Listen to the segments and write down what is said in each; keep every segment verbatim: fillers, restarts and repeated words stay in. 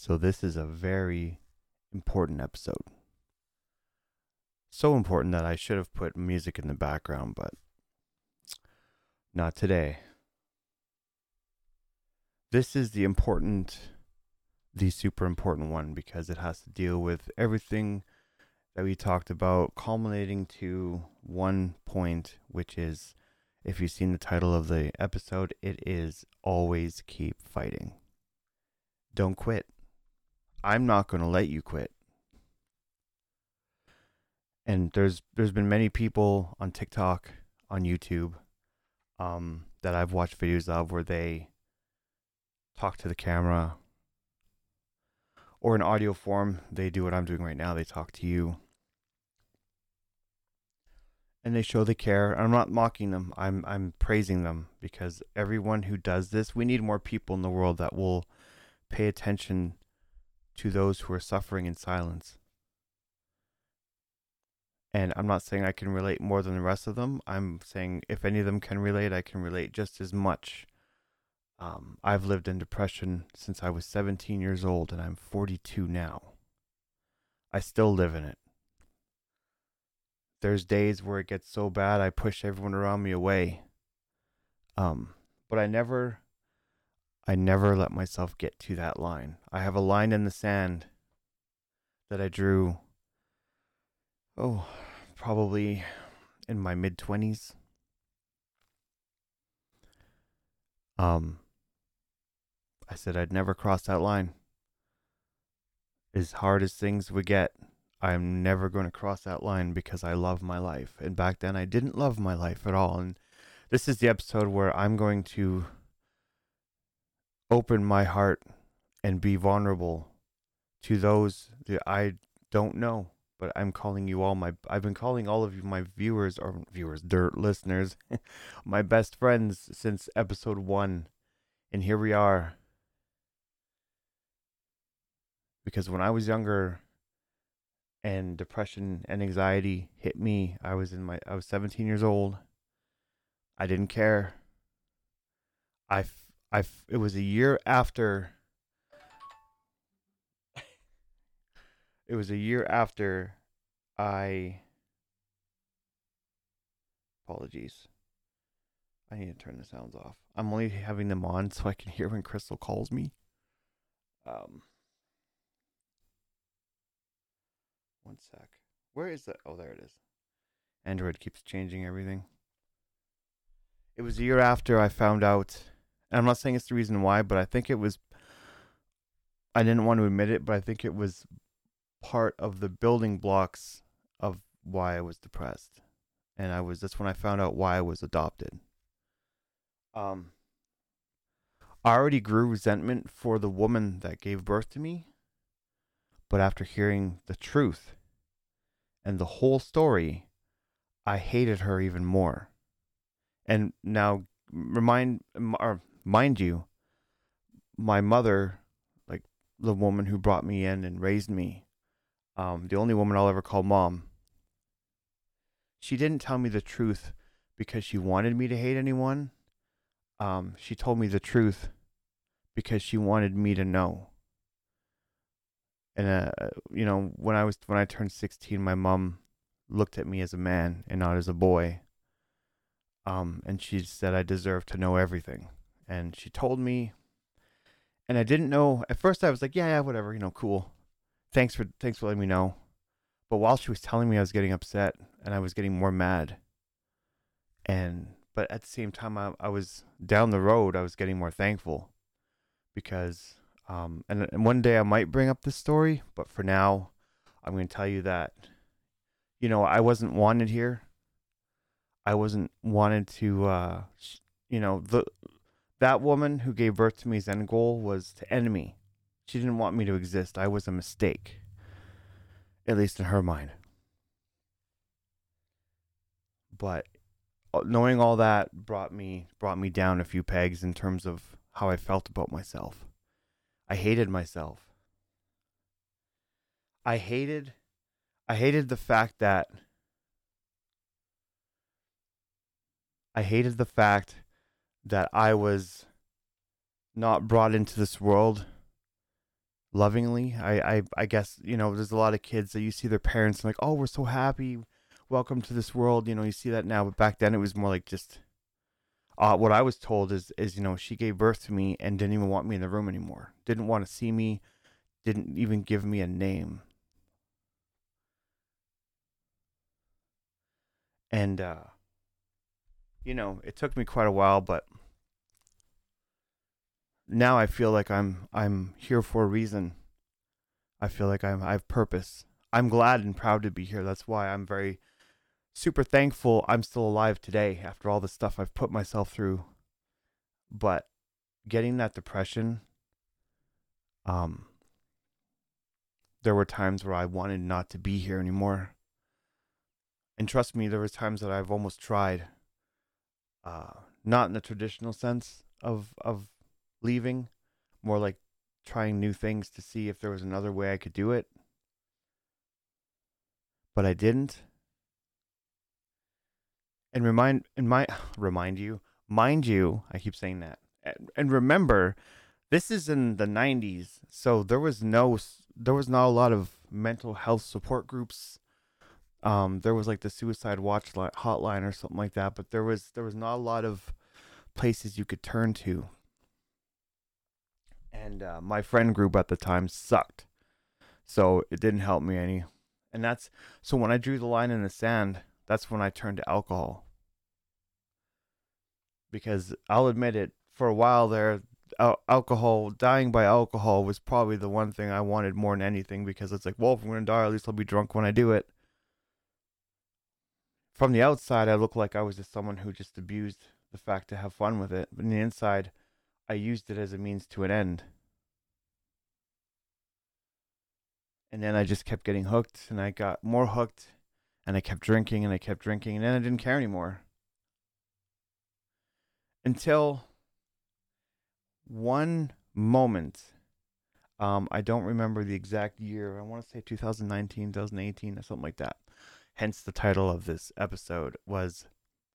So this is a very important episode. So important that I should have put music in the background, but not today. This is the important, the super important one because it has to deal with everything that we talked about, culminating to one point, which is, if you've seen the title of the episode, it is always keep fighting. Don't quit. I'm not going to let you quit. And there's there's been many people on TikTok, on YouTube, um, that I've watched videos of where they talk to the camera, or in audio form, they do what I'm doing right now. They talk to you, and they show the care. I'm not mocking them. I'm I'm praising them because everyone who does this, we need more people in the world that will pay attention to those who are suffering in silence. And I'm not saying I can relate more than the rest of them. I'm saying if any of them can relate, I can relate just as much. Um, I've lived in depression since I was seventeen years old, and I'm forty-two now. I still live in it. There's days where it gets so bad I push everyone around me away. Um, but I never, I never let myself get to that line. I have a line in the sand that I drew. Oh, probably in my mid twenties. Um, I said I'd never cross that line. As hard as things would get, I'm never going to cross that line because I love my life. And back then I didn't love my life at all. And this is the episode where I'm going to open my heart and be vulnerable to those that I don't know. But I'm calling you all my, I've been calling all of you my viewers, or viewers, dirt listeners, my best friends since episode one. And here we are. Because when I was younger and depression and anxiety hit me, I was in my, I was seventeen years old. I didn't care. I, I, it was a year after, it was a year after I, apologies. I need to turn the sounds off. I'm only having them on so I can hear when Crystal calls me. Um, one sec. Where is that? Oh, there it is. Android keeps changing everything. It was a year after I found out, and I'm not saying it's the reason why, but I think it was, I didn't want to admit it, but I think it was part of the building blocks of why I was depressed. And I was, that's when I found out why I was adopted. Um, I already grew resentment for the woman that gave birth to me, but after hearing the truth and the whole story, I hated her even more. And now, remind or mind you, my mother, like the woman who brought me in and raised me, um, the only woman I'll ever call mom, she didn't tell me the truth because she wanted me to hate anyone. Um, she told me the truth because she wanted me to know. And uh, you know, when I was when I turned sixteen, my mom looked at me as a man and not as a boy. Um, and she said I deserved to know everything. And she told me, and I didn't know at first. I was like, yeah, yeah, whatever, you know, cool. Thanks for thanks for letting me know. But while she was telling me, I was getting upset and I was getting more mad. And but at the same time, I, I was down the road. I was getting more thankful because, um, and, and one day I might bring up this story, but for now, I'm going to tell you that, you know, I wasn't wanted here. I wasn't wanted to, uh, you know, the that woman who gave birth to me's end goal was to end me. She didn't want me to exist. I was a mistake, at least in her mind. But knowing all that brought me brought me down a few pegs in terms of how I felt about myself. I hated myself. I hated I hated the fact that I hated the fact that I was not brought into this world lovingly. I, I, I guess, you know, there's a lot of kids that you see their parents and like, oh, we're so happy. Welcome to this world. You know, you see that now, but back then it was more like just, uh, what I was told is, is, you know, she gave birth to me and didn't even want me in the room anymore. Didn't want to see me. Didn't even give me a name. And, uh, you know, it took me quite a while, but now I feel like I'm, I'm here for a reason. I feel like I'm, I have purpose. I'm glad and proud to be here. That's why I'm very super thankful I'm still alive today after all the stuff I've put myself through. But getting that depression, um, there were times where I wanted not to be here anymore. And trust me, there was times that I've almost tried, uh, not in the traditional sense of of leaving, more like trying new things to see if there was another way I could do it. But I didn't. And remind and my remind you, mind you, I keep saying that. And, and remember, this is in the nineties, so there was no there was not a lot of mental health support groups. Um, there was like the suicide watch li- hotline or something like that, but there was there was not a lot of places you could turn to. And uh, my friend group at the time sucked, so it didn't help me any. And that's so when I drew the line in the sand, that's when I turned to alcohol. Because I'll admit it, for a while there, al- alcohol, dying by alcohol was probably the one thing I wanted more than anything, because it's like, well, if I'm going to die, at least I'll be drunk when I do it. From the outside, I looked like I was just someone who just abused the fact to have fun with it. But on the inside, I used it as a means to an end. And then I just kept getting hooked, and I got more hooked, and I kept drinking, and I kept drinking, and then I didn't care anymore. Until one moment, um, I don't remember the exact year. I want to say two thousand nineteen, two thousand eighteen, or something like that. Hence the title of this episode was,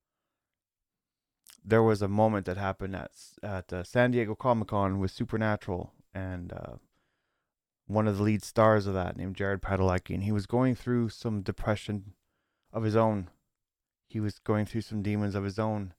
there was a moment that happened at at uh, San Diego Comic Con with Supernatural, and uh, one of the lead stars of that, named Jared Padalecki, and he was going through some depression of his own. He was going through some demons of his own.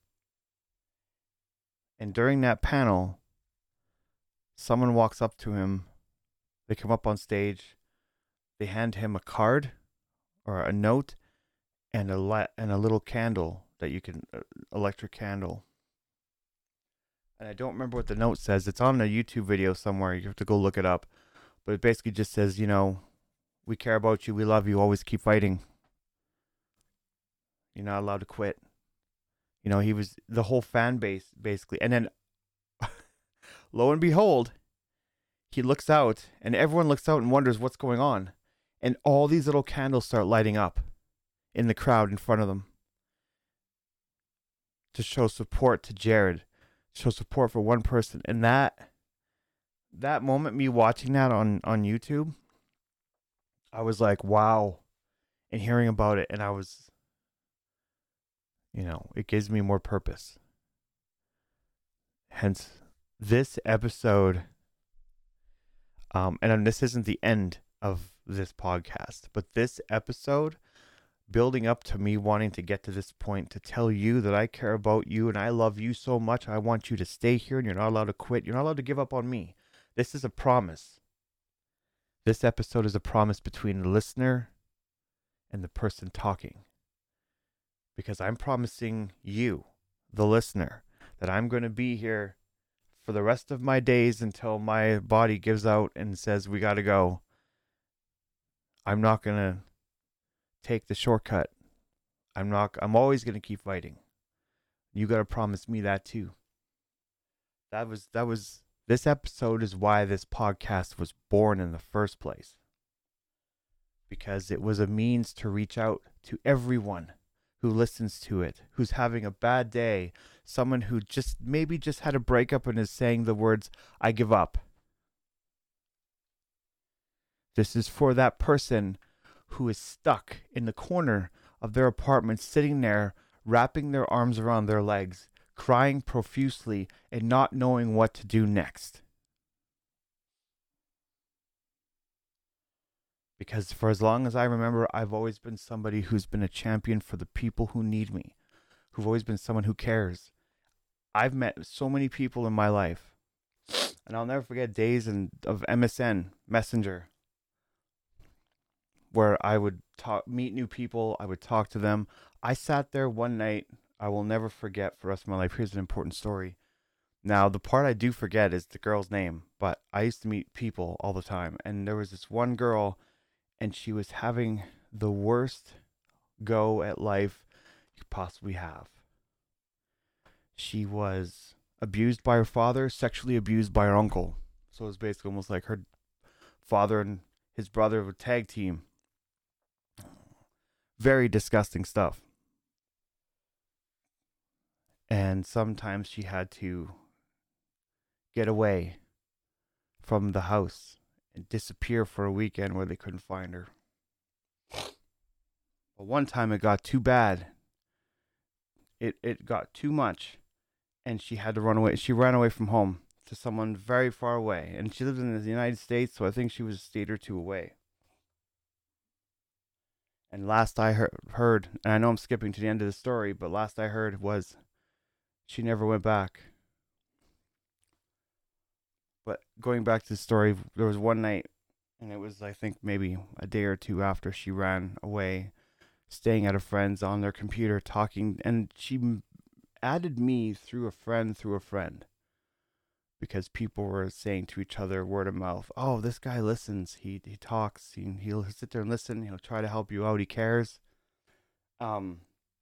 And during that panel, someone walks up to him. They come up on stage. They hand him a card or a note and a la- and a little candle that you can uh, electric candle. And I don't remember what the note says. It's on a YouTube video somewhere. You have to go look it up. But it basically just says, you know, we care about you. We love you. Always keep fighting. You're not allowed to quit. You know, he was the whole fan base basically. And then lo and behold, he looks out and everyone looks out and wonders what's going on. And all these little candles start lighting up in the crowd in front of them to show support to Jared, show support for one person. And that that moment, me watching that on, on YouTube, I was like, wow. And hearing about it, and I was, you know, it gives me more purpose. Hence, this episode, um, and this isn't the end of this podcast, but this episode, building up to me wanting to get to this point to tell you that I care about you and I love you so much. I want you to stay here and you're not allowed to quit. You're not allowed to give up on me. This is a promise. This episode is a promise between the listener and the person talking. Because I'm promising you, the listener, that I'm going to be here for the rest of my days until my body gives out and says, we got to go. I'm not going to take the shortcut. I'm not, I'm always going to keep fighting. You got to promise me that too. That was, that was, this episode is why this podcast was born in the first place. Because it was a means to reach out to everyone who listens to it, who's having a bad day, someone who just maybe just had a breakup and is saying the words, I give up. This is for that person who is stuck in the corner of their apartment, sitting there, wrapping their arms around their legs, crying profusely and not knowing what to do next. Because for as long as I remember, I've always been somebody who's been a champion for the people who need me, who've always been someone who cares. I've met so many people in my life, and I'll never forget days in, of M S N Messenger where I would talk, meet new people. I would talk to them. I sat there one night. I will never forget for the rest of my life. Here's an important story. Now, the part I do forget is the girl's name, but I used to meet people all the time, and there was this one girl, and she was having the worst go at life you could possibly have. She was abused by her father, sexually abused by her uncle. So it was basically almost like her father and his brother would tag team. Very disgusting stuff. And sometimes she had to get away from the house and disappear for a weekend where they couldn't find her. But one time it got too bad. It it got too much, and she had to run away. She ran away from home to someone very far away, and she lived in the United States, so I think she was a state or two away. And last I heard, heard, and I know I'm skipping to the end of the story, but last I heard was she never went back. But going back to the story, there was one night, and it was, I think, maybe a day or two after she ran away, staying at a friend's on their computer talking, and she added me through a friend through a friend. Because people were saying to each other, word of mouth, oh, this guy listens, he he talks, he, he'll sit there and listen, he'll try to help you out, he cares. Um,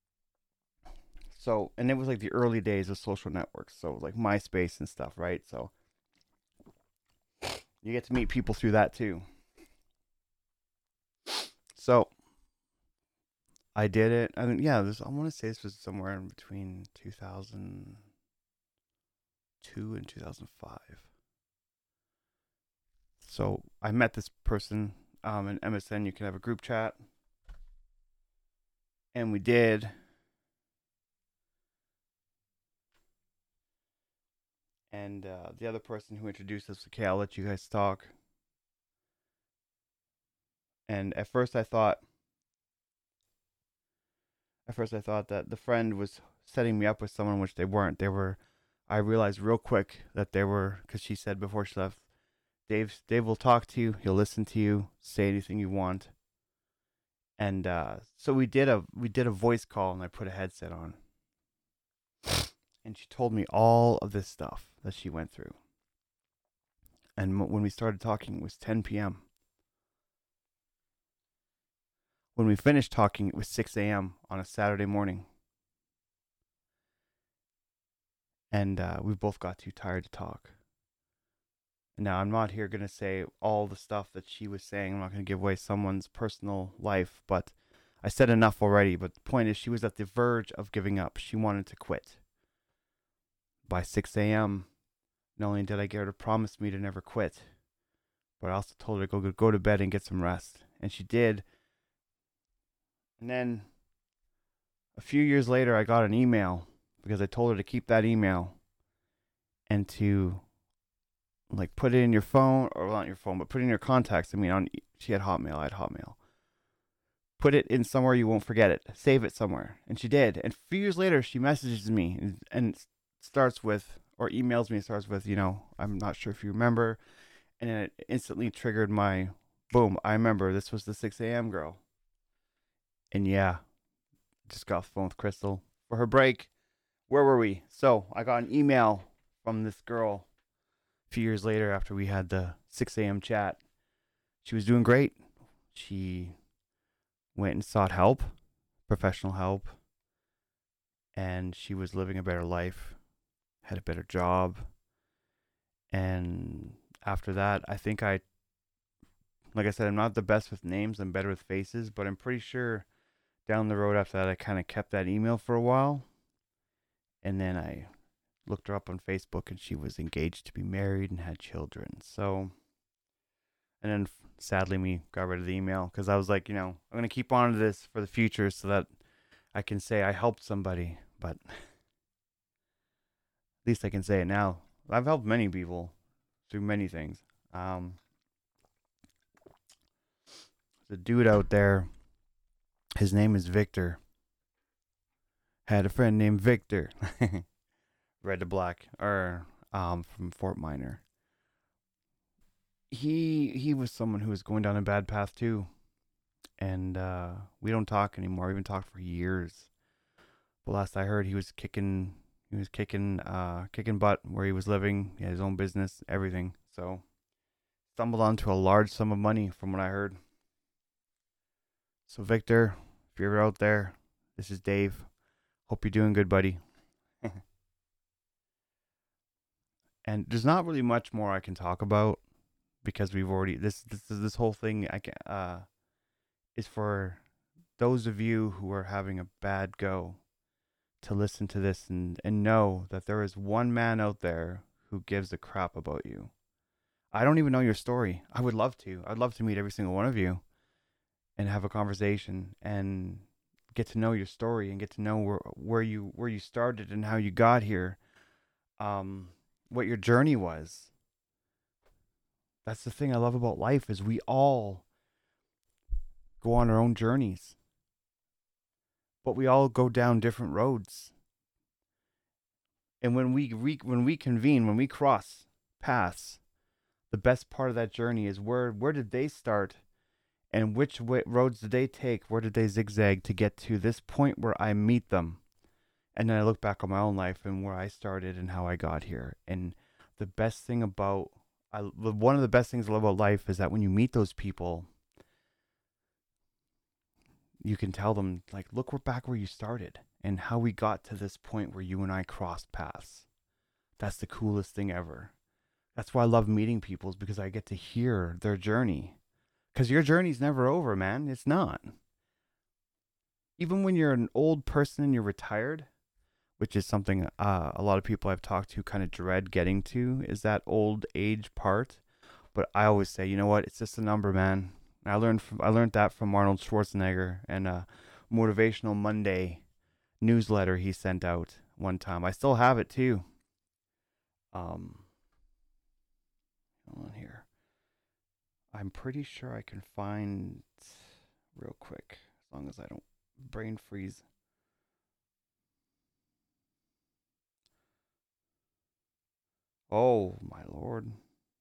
so, and it was like the early days of social networks, so like MySpace and stuff, right? So, you get to meet people through that too. So, I did it, I mean, yeah, this, I want to say this was somewhere in between two thousand two and two thousand five. So I met this person um, in M S N. You can have a group chat, and we did. And uh, the other person who introduced us, okay, I'll let you guys talk. And at first, I thought, at first I thought that the friend was setting me up with someone, which they weren't. They were. I realized real quick that they were, because she said before she left, Dave, Dave will talk to you. He'll listen to you. Say anything you want. And uh, so we did a we did a voice call, and I put a headset on, and she told me all of this stuff that she went through. And m- when we started talking, it was ten p.m. When we finished talking, it was six a.m. on a Saturday morning, and uh, we both got too tired to talk. Now, I'm not here going to say all the stuff that she was saying. I'm not going to give away someone's personal life, but I said enough already. But the point is, she was at the verge of giving up. She wanted to quit. By six a.m., not only did I get her to promise me to never quit, but I also told her to go, go to bed and get some rest. And she did. And then a few years later, I got an email because I told her to keep that email and to like put it in your phone, or not your phone, but put it in your contacts. I mean, on she had Hotmail, I had Hotmail. Put it in somewhere you won't forget it. Save it somewhere, and she did. And a few years later, she messages me and, and starts with, or emails me, and starts with, you know, I'm not sure if you remember, and it instantly triggered my, boom, I remember. This was the six a.m. girl, and yeah, just got off the phone with Crystal for her break. Where were we? So I got an email from this girl a few years later after we had the six a.m. chat. She was doing great. She went and sought help, professional help, and she was living a better life, had a better job. And after that, I think I, like I said, I'm not the best with names, I'm better with faces, but I'm pretty sure down the road after that, I kind of kept that email for a while. And then I looked her up on Facebook, and she was engaged to be married and had children. So, and then sadly, me got rid of the email because I was like, you know, I'm going to keep on to this for the future so that I can say I helped somebody. But at least I can say it now. I've helped many people through many things. Um, There's a dude out there. His name is Victor. Had a friend named Victor. Red to Black, or um, from Fort Minor. He he was someone who was going down a bad path too, and uh, we don't talk anymore. We haven't talked for years. But last I heard, he was kicking he was kicking uh kicking butt where he was living. He had his own business, everything. So stumbled onto a large sum of money from what I heard. So Victor, if you're out there, this is Dave. Hope you're doing good, buddy. And there's not really much more I can talk about because we've already this this this whole thing I can, uh is for those of you who are having a bad go to listen to this and and know that there is one man out there who gives a crap about you. I don't even know your story. I would love to. I'd love to meet every single one of you and have a conversation and get to know your story and get to know where where you where you started and how you got here. Um what your journey was. That's the thing I love about life is we all go on our own journeys. But we all go down different roads. And when we re- when we convene, when we cross paths, the best part of that journey is where where did they start and which way, roads did they take? Where did they zigzag to get to this point where I meet them? And then I look back on my own life and where I started and how I got here. And the best thing about I one of the best things I love about life is that when you meet those people, you can tell them, like, look, we're back where you started and how we got to this point where you and I crossed paths. That's the coolest thing ever. That's why I love meeting people, is because I get to hear their journey. Because your journey's never over, man. It's not. Even when you're an old person and you're retired, which is something uh, a lot of people I've talked to kind of dread getting to, is that old age part. But I always say, you know what? It's just a number, man. I learned from I learned that from Arnold Schwarzenegger and a Motivational Monday newsletter he sent out one time. I still have it too. Um, hold on here. I'm pretty sure I can find real quick, as long as I don't brain freeze. Oh my lord.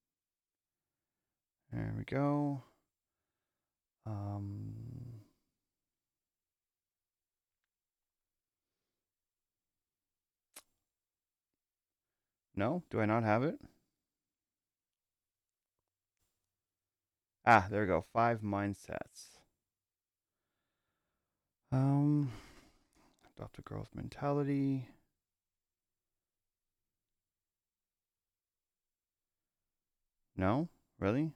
There we go. Um, no, do I not have it? Ah, there we go. Five mindsets. Um, adopt a growth mentality. No, really?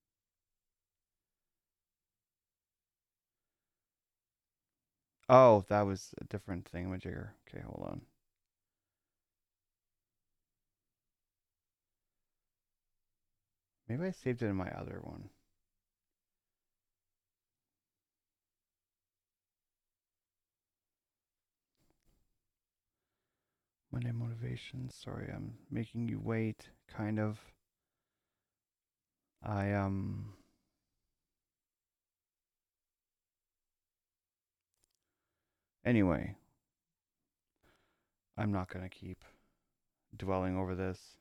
Oh, that was a different thingamajigger. Okay, hold on. Maybe I saved it in my other one. Monday motivation. Sorry, I'm making you wait, kind of. I, um... Anyway, I'm not going to keep dwelling over this.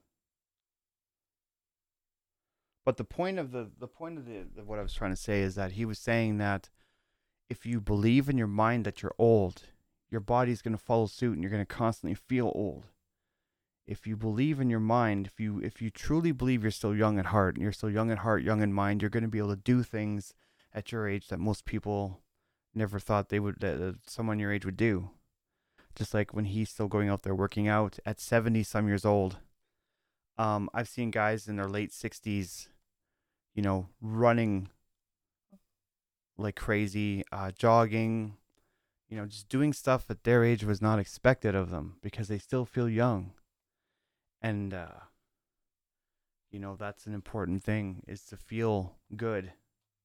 But the point of the the point of the of what I was trying to say is that he was saying that if you believe in your mind that you're old, your body's going to follow suit and you're going to constantly feel old. If you believe in your mind, if you if you truly believe you're still young at heart, and you're still young at heart, young in mind, you're going to be able to do things at your age that most people never thought they would that uh, someone your age would do. Just like when he's still going out there working out at seventy some years old. Um, I've seen guys in their late sixties, you know, running like crazy, uh, jogging, you know, just doing stuff at their age was not expected of them because they still feel young. And, uh, you know, that's an important thing, is to feel good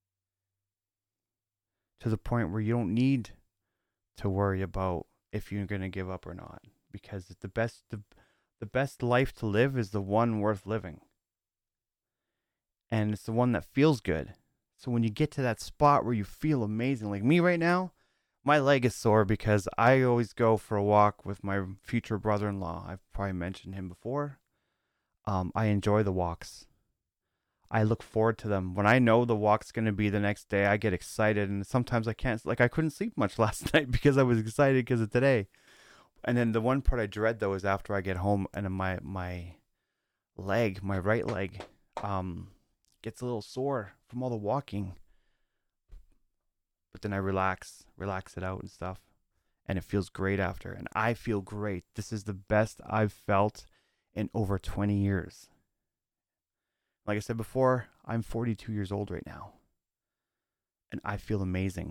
to the point where you don't need to worry about if you're going to give up or not, because the best, the, the best life to live is the one worth living. And it's the one that feels good. So when you get to that spot where you feel amazing, like me right now, my leg is sore because I always go for a walk with my future brother-in-law. I've probably mentioned him before. Um, I enjoy the walks. I look forward to them. When I know the walk's going to be the next day, I get excited. And sometimes I can't, like, I couldn't sleep much last night because I was excited because of today. And then the one part I dread, though, is after I get home and my, my leg, my right leg, um, gets a little sore from all the walking. But then I relax, relax it out and stuff. And it feels great after. And I feel great. This is the best I've felt in over twenty years. Like I said before, I'm forty-two years old right now. And I feel amazing.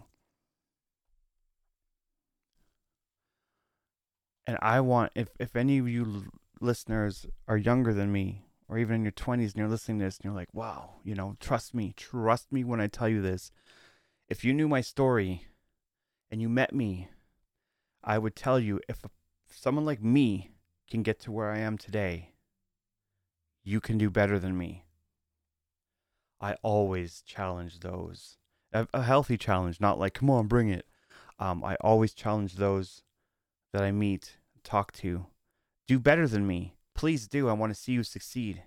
And I want, if, if any of you l- listeners are younger than me, or even in your twenties and you're listening to this and you're like, wow, you know, trust me, trust me when I tell you this. If you knew my story and you met me, I would tell you if someone like me can get to where I am today, you can do better than me. I always challenge those. A, a healthy challenge, not like, come on, bring it. Um, I always challenge those that I meet, talk to, do better than me. Please do. I want to see you succeed.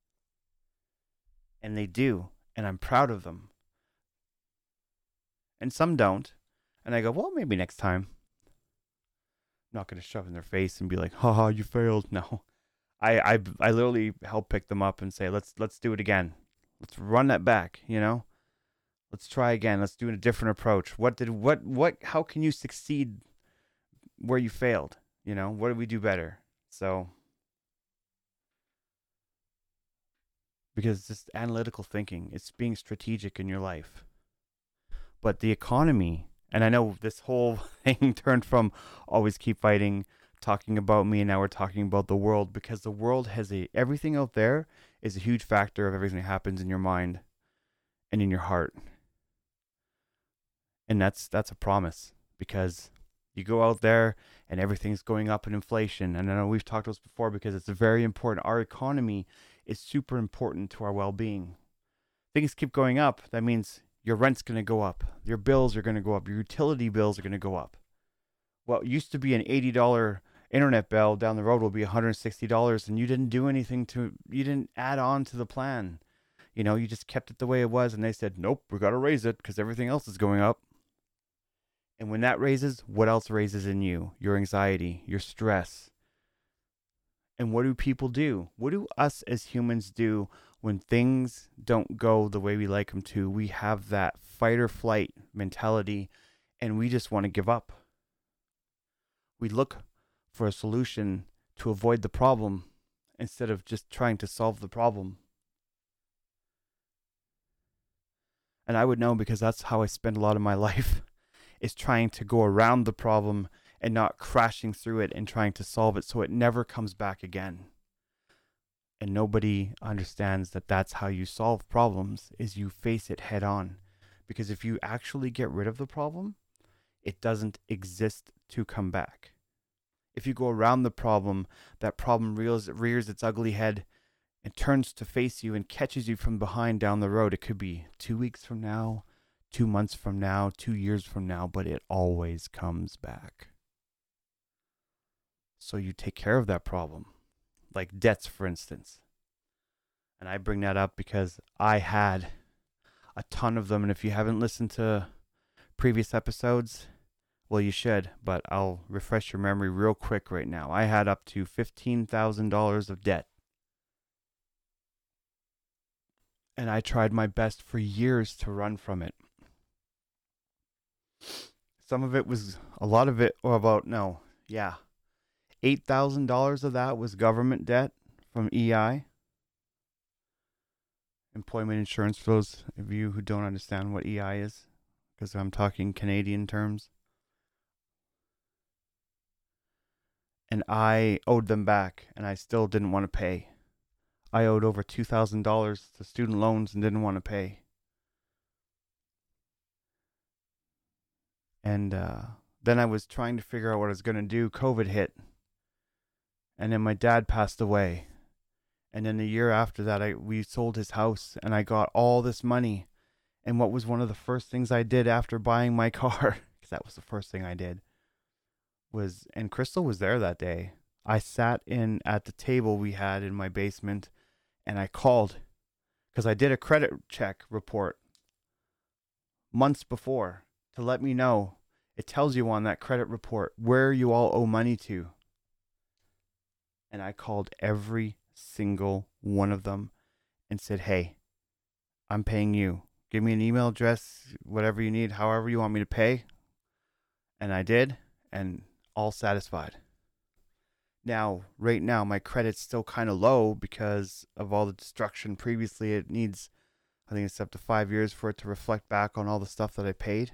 And they do. And I'm proud of them. And some don't. And I go, well, maybe next time. I'm not going to shove in their face and be like, haha, you failed. No. I, I, I literally help pick them up and say, let's let's do it again. Let's run that back, you know? Let's try again. Let's do a different approach. What did what what how can you succeed where you failed? You know, what did we do better? So because it's just analytical thinking, it's being strategic in your life. But the economy, and I know this whole thing turned from always keep fighting, talking about me, and now we're talking about the world, because the world has a everything out there is a huge factor of everything that happens in your mind and in your heart. And that's that's a promise, because you go out there and everything's going up in inflation. And I know we've talked about this before because it's very important. Our economy is super important to our well-being. Things keep going up. That means your rent's going to go up. Your bills are going to go up. Your utility bills are going to go up. What used to be an eighty dollars internet bill down the road will be one hundred sixty dollars, and you didn't do anything to, you didn't add on to the plan. You know, you just kept it the way it was, and they said, nope, we got to raise it because everything else is going up. And when that raises, what else raises in you? Your anxiety, your stress. And what do people do? What do us as humans do when things don't go the way we like them to? We have that fight or flight mentality, and we just want to give up. We look for a solution to avoid the problem instead of just trying to solve the problem. And I would know because that's how I spend a lot of my life, is trying to go around the problem and not crashing through it and trying to solve it so it never comes back again. And nobody understands that that's how you solve problems, is you face it head on. Because if you actually get rid of the problem, it doesn't exist to come back. If you go around the problem, that problem rears, rears its ugly head and turns to face you and catches you from behind down the road. It could be two weeks from now, two months from now, two years from now, but it always comes back. So you take care of that problem, like debts, for instance. And I bring that up because I had a ton of them. And if you haven't listened to previous episodes, well, you should, but I'll refresh your memory real quick right now. I had up to fifteen thousand dollars of debt. And I tried my best for years to run from it. Some of it was, a lot of it, or about, no, yeah. eight thousand dollars of that was government debt from E I. Employment insurance, for those of you who don't understand what E I is, because I'm talking Canadian terms. And I owed them back, and I still didn't want to pay. I owed over two thousand dollars to student loans and didn't want to pay. And uh, then I was trying to figure out what I was going to do. COVID hit. And then my dad passed away. And then the year after that, I we sold his house, and I got all this money. And what was one of the first things I did after buying my car, because that was the first thing I did, was, and Crystal was there that day. I sat in at the table we had in my basement and I called because I did a credit check report months before to let me know. It tells you on that credit report where you all owe money to. And I called every single one of them and said, hey, I'm paying you. Give me an email address, whatever you need, however you want me to pay. And I did, and all satisfied. Now, right now, my credit's still kind of low because of all the destruction previously. It needs, I think it's up to five years for it to reflect back on all the stuff that I paid.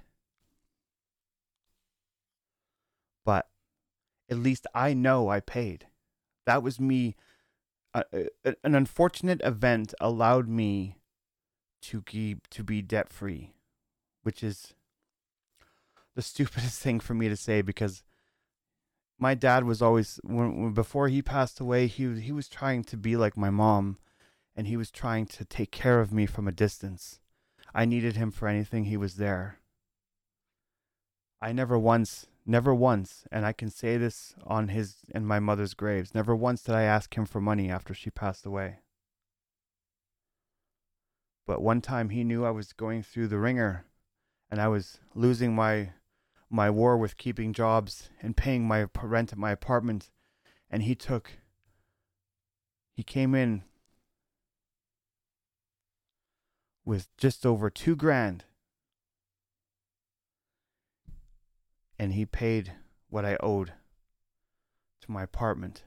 But at least I know I paid. That was me. Uh, an unfortunate event allowed me to keep to be debt free, which is the stupidest thing for me to say because my dad was always, when, when before he passed away, he he was trying to be like my mom, and he was trying to take care of me from a distance. I needed him for anything, he was there. I never once, never once, and I can say this on his and my mother's graves, never once did I ask him for money after she passed away. But one time he knew I was going through the ringer and I was losing my my war with keeping jobs and paying my rent at my apartment, and he took he came in with just over two grand and he paid what I owed to my apartment.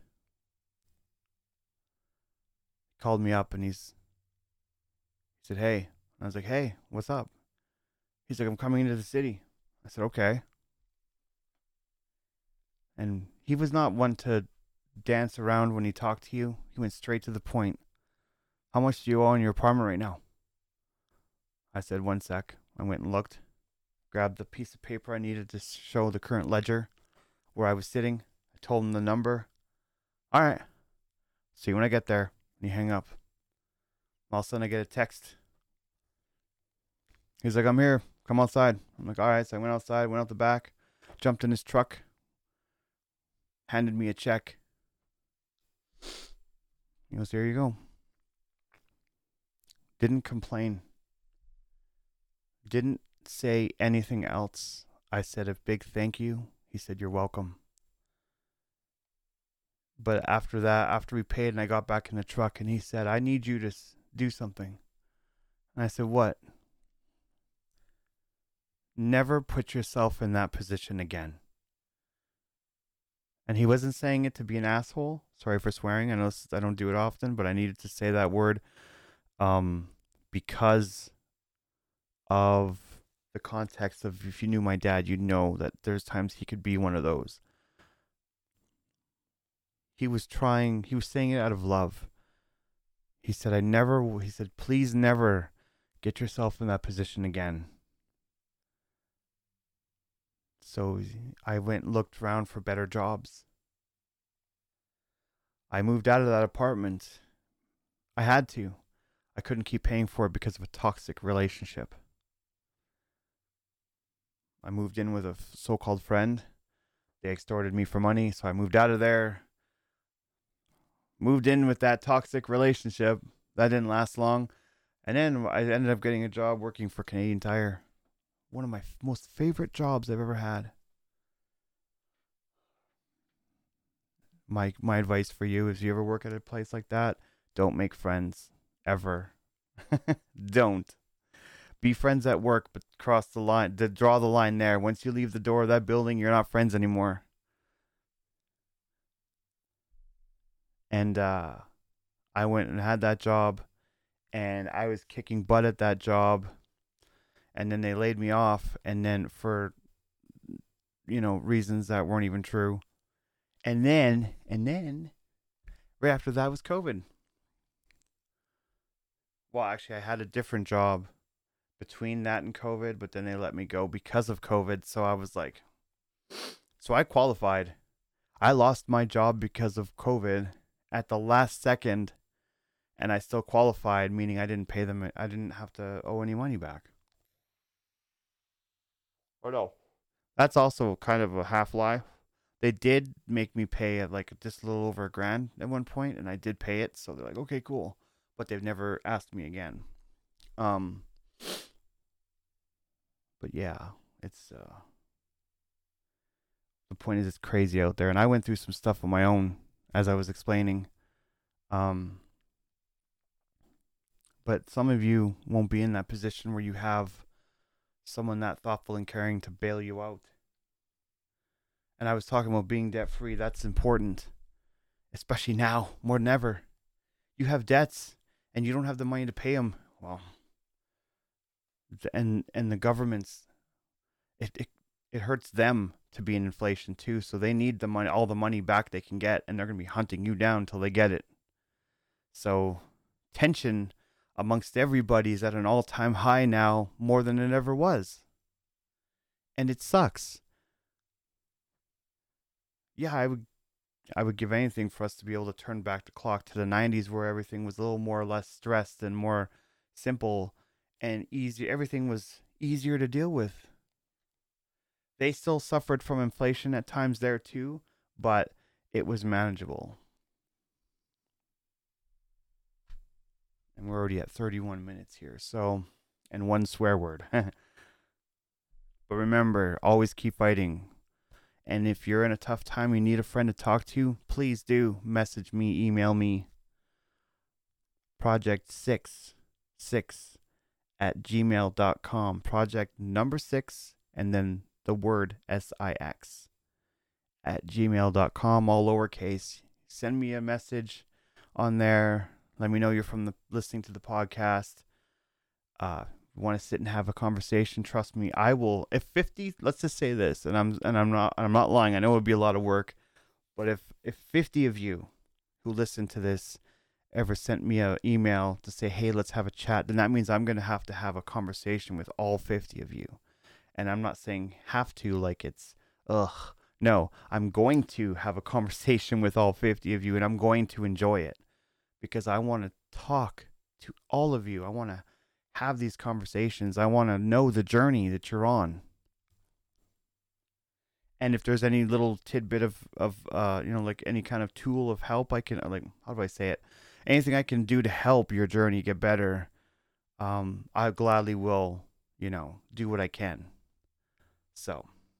He called me up and he's he said, hey. And I was like, hey, what's up? He's like, I'm coming into the city. I said, okay. And he was not one to dance around when he talked to you. He went straight to the point. How much do you owe on your apartment right now? I said, one sec. I went and looked, grabbed the piece of paper I needed to show the current ledger where I was sitting. I told him the number. All right. See you when I get there. And he hung up. All of a sudden I get a text. He's like, I'm here. Come outside. I'm like, all right. So I went outside, went out the back, jumped in his truck, handed me a check. He goes, there you go. Didn't complain. Didn't say anything else. I said a big thank you. He said, you're welcome. But after that, after we paid and I got back in the truck and he said, I need you to do something. And I said, what? Never put yourself in that position again. And he wasn't saying it to be an asshole. Sorry for swearing. I know I don't do it often, but I needed to say that word um, because of the context of, if you knew my dad, you'd know that there's times he could be one of those. He was trying, he was saying it out of love. He said, I never, he said, please never get yourself in that position again. So I went and looked around for better jobs. I moved out of that apartment. I had to. I couldn't keep paying for it because of a toxic relationship. I moved in with a so-called friend. They extorted me for money, so I moved out of there. Moved in with that toxic relationship. That didn't last long. And then I ended up getting a job working for Canadian Tire. One of my f- most favorite jobs I've ever had. My my advice for you is, if you ever work at a place like that, don't make friends. Ever. Don't. Be friends at work, but cross the line, to draw the line there. Once you leave the door of that building, you're not friends anymore. And uh, I went and had that job, and I was kicking butt at that job. And then they laid me off, and then for, you know, reasons that weren't even true. And then, and then, right after that was COVID. Well, actually, I had a different job between that and COVID, but then they let me go because of COVID. So I was like, so I qualified. I lost my job because of COVID at the last second, and I still qualified, meaning I didn't pay them. I didn't have to owe any money back. Or no. That's also kind of a half lie. They did make me pay at like just a little over a grand at one point, and I did pay it. So they're like, okay, cool. But they've never asked me again. Um, but yeah, it's uh, the point is it's crazy out there, and I went through some stuff on my own as I was explaining. Um, but some of you won't be in that position where you have someone that thoughtful and caring to bail you out. And I was talking about being debt free. That's important, especially now more than ever. You have debts and you don't have the money to pay them. Well, and and the government's it it, it hurts them to be in inflation too. So they need the money, all the money back they can get, and they're gonna be hunting you down until they get it. So tension amongst everybody is at an all time high now, more than it ever was. And it sucks. Yeah, I would I would give anything for us to be able to turn back the clock to the nineties where everything was a little more or less stressed and more simple and easy. Everything was easier to deal with. They still suffered from inflation at times there too, but it was manageable. And we're already at thirty-one minutes here. So, and one swear word. But remember, always keep fighting. And if you're in a tough time, you need a friend to talk to, please do message me, email me. Project six six at gmail dot com. Project number six and then the word S I X at gmail dot com, all lowercase. Send me a message on there. Let me know you're from the listening to the podcast. Uh, want to sit and have a conversation, trust me, I will. If fifty, let's just say this, and I'm and I'm not I'm not lying. I know it would be a lot of work, but if if fifty of you who listen to this ever sent me an email to say, hey, let's have a chat, then that means I'm going to have to have a conversation with all fifty of you. And I'm not saying have to like it's ugh. No, I'm going to have a conversation with all fifty of you, and I'm going to enjoy it because I want to talk to all of you. I want to have these conversations. I want to know the journey that you're on. And if there's any little tidbit of, of uh, you know, like any kind of tool of help I can, like, how do I say it? Anything I can do to help your journey get better, um, I gladly will, you know, do what I can. So.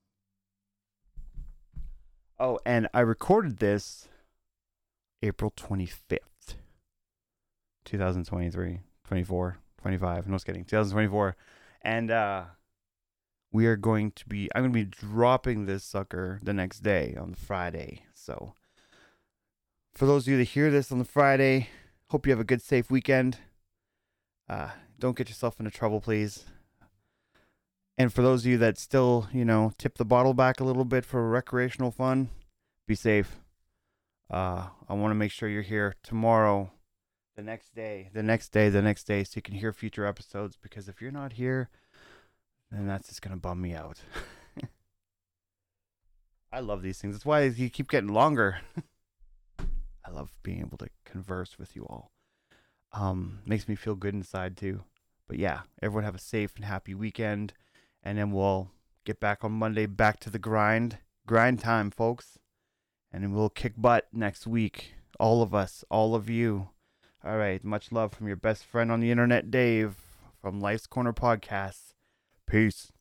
Oh, and I recorded this April twenty-fifth, twenty twenty-three, twenty-four. twenty-five. No, just kidding. twenty twenty-four. And uh, we are going to be, I'm going to be dropping this sucker the next day on Friday. So for those of you that hear this on the Friday, hope you have a good, safe weekend. Uh, don't get yourself into trouble, please. And for those of you that still, you know, tip the bottle back a little bit for recreational fun, be safe. Uh, I want to make sure you're here tomorrow. The next day, the next day, the next day, so you can hear future episodes. Because if you're not here, then that's just gonna bum me out. I love these things. That's why you keep getting longer. I love being able to converse with you all. Um, makes me feel good inside too. But yeah, everyone have a safe and happy weekend, and then we'll get back on Monday, back to the grind, grind time, folks, and then we'll kick butt next week. All of us, all of you. All right, much love from your best friend on the internet, Dave, from Life's Corner Podcast. Peace.